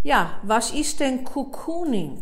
Ja, was ist denn Cocooning?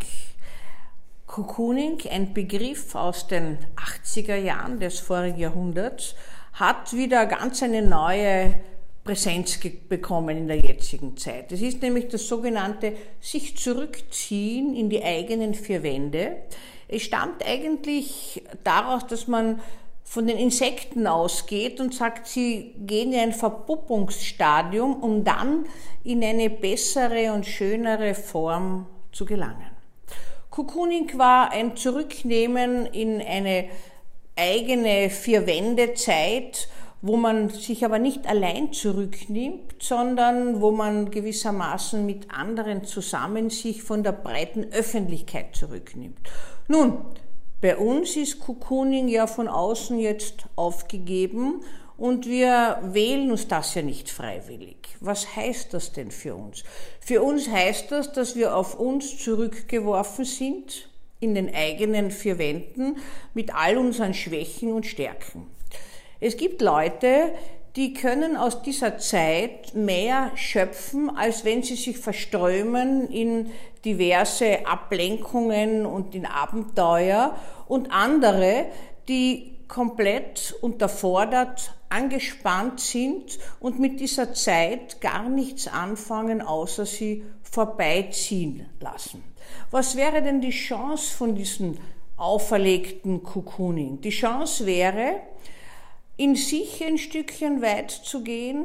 Cocooning, ein Begriff aus den 80er Jahren des vorigen Jahrhunderts, hat wieder ganz eine neue Präsenz bekommen in der jetzigen Zeit. Es ist nämlich das sogenannte sich zurückziehen in die eigenen vier Wände. Es stammt eigentlich daraus, dass man von den Insekten ausgeht und sagt, sie gehen in ein Verpuppungsstadium, um dann in eine bessere und schönere Form zu gelangen. Cocooning war ein Zurücknehmen in eine eigene Vier-Wände-Zeit, wo man sich aber nicht allein zurücknimmt, sondern wo man gewissermaßen mit anderen zusammen sich von der breiten Öffentlichkeit zurücknimmt. Nun, bei uns ist Cocooning ja von außen jetzt aufgegeben und wir wählen uns das ja nicht freiwillig. Was heißt das denn für uns? Für uns heißt das, dass wir auf uns zurückgeworfen sind, in den eigenen vier Wänden, mit all unseren Schwächen und Stärken. Es gibt Leute, die können aus dieser Zeit mehr schöpfen, als wenn sie sich verströmen in diverse Ablenkungen und in Abenteuer, und andere, die komplett unterfordert, angespannt sind und mit dieser Zeit gar nichts anfangen, außer sie vorbeiziehen lassen. Was wäre denn die Chance von diesem auferlegten Cocooning? Die Chance wäre, in sich ein Stückchen weit zu gehen,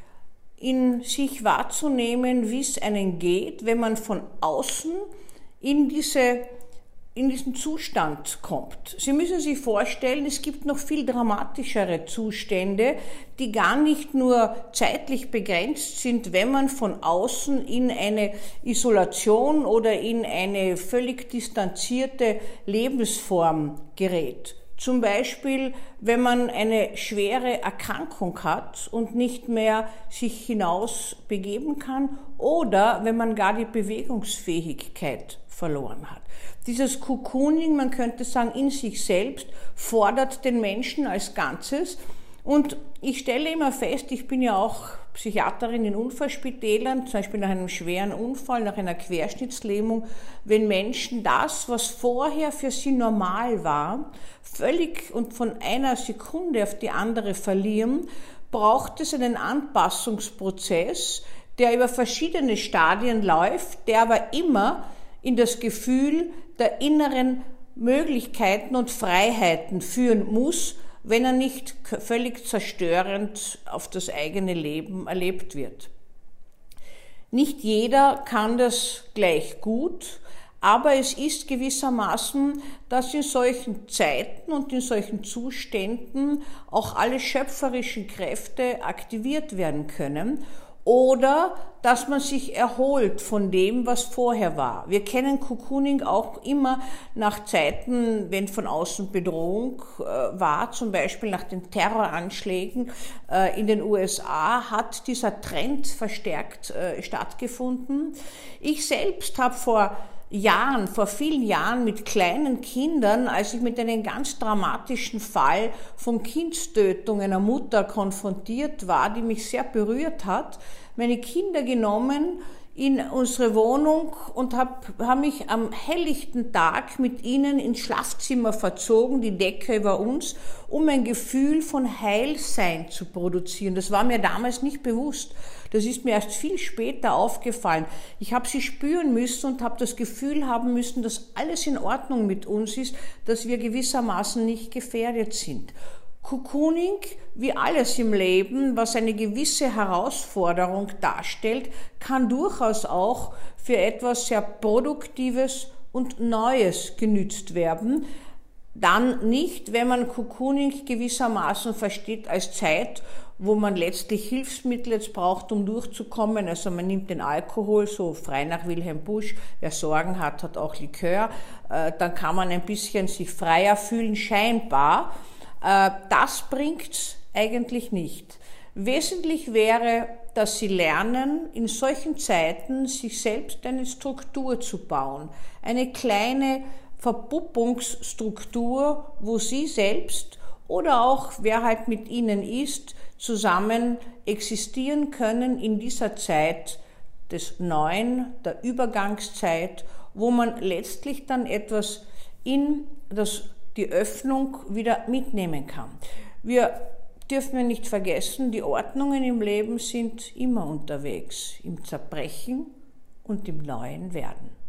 in sich wahrzunehmen, wie es einem geht, wenn man von außen in diesen Zustand kommt. Sie müssen sich vorstellen, es gibt noch viel dramatischere Zustände, die gar nicht nur zeitlich begrenzt sind, wenn man von außen in eine Isolation oder in eine völlig distanzierte Lebensform gerät. Zum Beispiel, wenn man eine schwere Erkrankung hat und nicht mehr sich hinaus begeben kann, oder wenn man gar die Bewegungsfähigkeit verloren hat. Dieses Cocooning, man könnte sagen, in sich selbst fordert den Menschen als Ganzes. Und ich stelle immer fest, ich bin ja auch Psychiaterin in Unfallspitälern, zum Beispiel nach einem schweren Unfall, nach einer Querschnittslähmung, wenn Menschen das, was vorher für sie normal war, völlig und von einer Sekunde auf die andere verlieren, braucht es einen Anpassungsprozess, der über verschiedene Stadien läuft, der aber immer in das Gefühl der inneren Möglichkeiten und Freiheiten führen muss, wenn er nicht völlig zerstörend auf das eigene Leben erlebt wird. Nicht jeder kann das gleich gut, aber es ist gewissermaßen, dass in solchen Zeiten und in solchen Zuständen auch alle schöpferischen Kräfte aktiviert werden können, oder dass man sich erholt von dem, was vorher war. Wir kennen Cocooning auch immer nach Zeiten, wenn von außen Bedrohung war, zum Beispiel nach den Terroranschlägen in den USA, hat dieser Trend verstärkt stattgefunden. Ich selbst habe vor vielen Jahren mit kleinen Kindern, als ich mit einem ganz dramatischen Fall von Kindstötung einer Mutter konfrontiert war, die mich sehr berührt hat, meine Kinder genommen in unsere Wohnung und habe mich am helllichten Tag mit ihnen ins Schlafzimmer verzogen, die Decke über uns, um ein Gefühl von Heilsein zu produzieren. Das war mir damals nicht bewusst. Das ist mir erst viel später aufgefallen. Ich habe sie spüren müssen und habe das Gefühl haben müssen, dass alles in Ordnung mit uns ist, dass wir gewissermaßen nicht gefährdet sind. Cocooning, wie alles im Leben, was eine gewisse Herausforderung darstellt, kann durchaus auch für etwas sehr Produktives und Neues genützt werden. Dann nicht, wenn man Cocooning gewissermaßen versteht als Zeit, wo man letztlich Hilfsmittel jetzt braucht, um durchzukommen. Also man nimmt den Alkohol, so frei nach Wilhelm Busch, wer Sorgen hat, hat auch Likör. Dann kann man ein bisschen sich freier fühlen, scheinbar. Das bringt's eigentlich nicht. Wesentlich wäre, dass Sie lernen, in solchen Zeiten sich selbst eine Struktur zu bauen. Eine kleine Verpuppungsstruktur, wo Sie selbst oder auch wer halt mit Ihnen ist, zusammen existieren können in dieser Zeit des Neuen, der Übergangszeit, wo man letztlich dann etwas in die Öffnung wieder mitnehmen kann. Wir dürfen nicht vergessen, die Ordnungen im Leben sind immer unterwegs, im Zerbrechen und im neuen Werden.